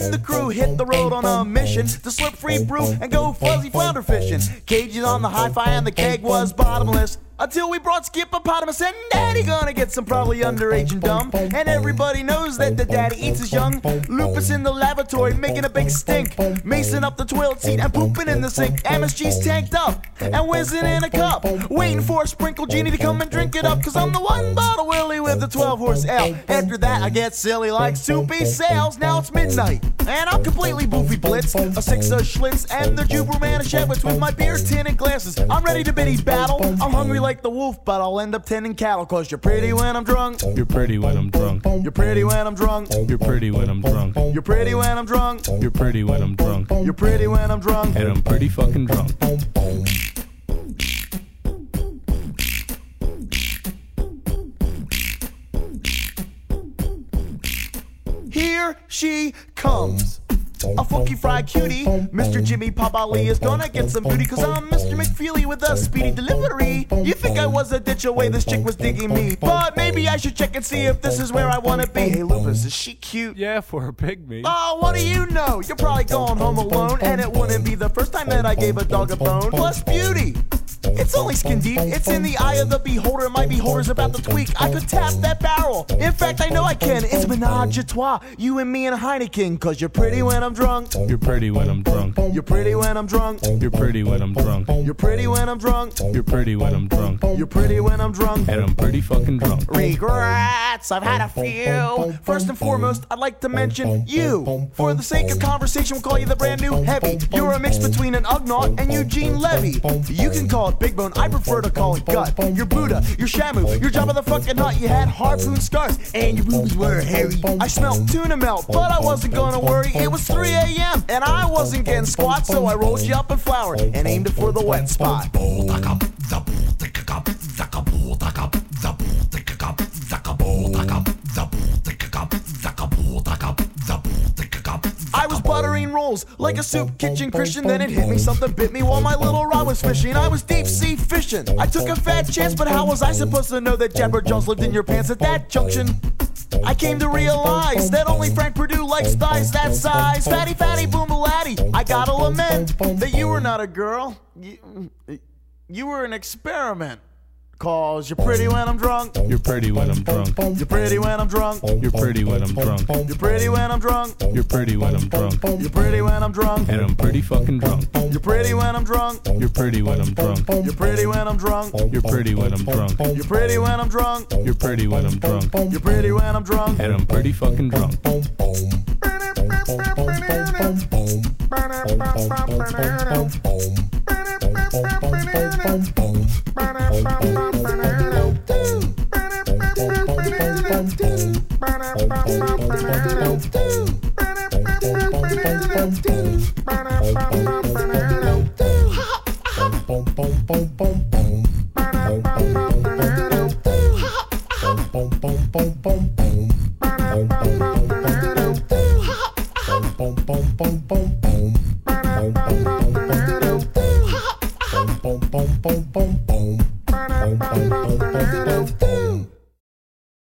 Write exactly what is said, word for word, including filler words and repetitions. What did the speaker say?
and the crew hit the road on a mission to slip free brew and go fuzzy flounder fishing. Cages on the hi-fi and the keg was bottomless, until we brought Skip-opotamus and Daddy gonna get some probably underage and dumb. And everybody knows that the daddy eats his young. Lupus in the lavatory making a big stink, Mason up the toilet seat and pooping in the sink. M S G's tanked up and whizzing in a cup, waiting for a sprinkle genie to come and drink it up, cause I'm the one bottle Willie with the twelve horse ale. After that I get silly like soupy sales. Now it's midnight and I'm completely boofy blitz, a six of Schlitz and the Jupiter Manischewitz with my beer tin and glasses. I'm ready to biddy battle, I'm hungry like the wolf, but I'll end up tending cattle, cause you're pretty when I'm drunk. You're pretty when I'm drunk. You're pretty when I'm drunk. You're pretty when I'm drunk. You're pretty when I'm drunk. You're pretty when I'm drunk. You're pretty when I'm drunk. And I'm pretty fucking drunk. Here she comes, a funky fried cutie. Mister Jimmy Pop Ali is gonna get some booty, cause I'm Mister McFeely with a speedy delivery. You think I was a ditch away, this chick was digging me, but maybe I should check and see if this is where I wanna be. Hey Lupus, is she cute? Yeah, for a pygmy. Oh, what do you know? You're probably going home alone, and it wouldn't be the first time that I gave a dog a bone. Plus beauty, it's only skin deep, it's in the eye of the beholder. My beholder's about to tweak, I could tap that barrel. In fact, I know I can, it's menage a trois, you and me and Heineken, cause you're pretty when I'm drunk. You're pretty when I'm drunk. You're pretty when I'm drunk. You're pretty when I'm drunk. You're pretty when I'm drunk. You're pretty when I'm drunk. You're pretty when I'm drunk. And I'm pretty fucking drunk. Regrets, I've had a few. First and foremost, I'd like to mention you. For the sake of conversation, we'll call you the brand new Heavy. You're a mix between an Ugnaught and Eugene Levy. You can call it Big Bone, I prefer to call it Gut. You're Buddha, you're Shamu, you're Jabba the fucking Hutt. You had harpoon scars, and your boobies were hairy. I smelled tuna melt, but I wasn't gonna worry. It was three a m and I wasn't getting squat, so I rolled you up in flour and aimed it for the wet spot. I was buttering rolls like a soup kitchen Christian, then it hit me, something bit me while my little rod was fishing. I was deep sea fishing, I took a fat chance, but how was I supposed to know that Jabber Jones lived in your pants at that junction? I came to realize that only Frank Purdue likes thighs that size. Fatty, fatty, boom-a-latty, I gotta lament that you were not a girl, you, you were an experiment. Cause you're pretty when I'm drunk. You're pretty when I'm drunk. You're pretty when I'm drunk. You're pretty when I'm drunk. You're pretty when I'm drunk. You're pretty when I'm drunk. You're pretty when I'm drunk. And I'm pretty fucking drunk. You're pretty when I'm drunk. You're pretty when I'm drunk. You're pretty when I'm drunk. You're pretty when I'm drunk. You're pretty when I'm drunk. You're pretty when I'm drunk. You're pretty when I'm drunk. And I'm pretty fucking drunk. Boom, boom, boom.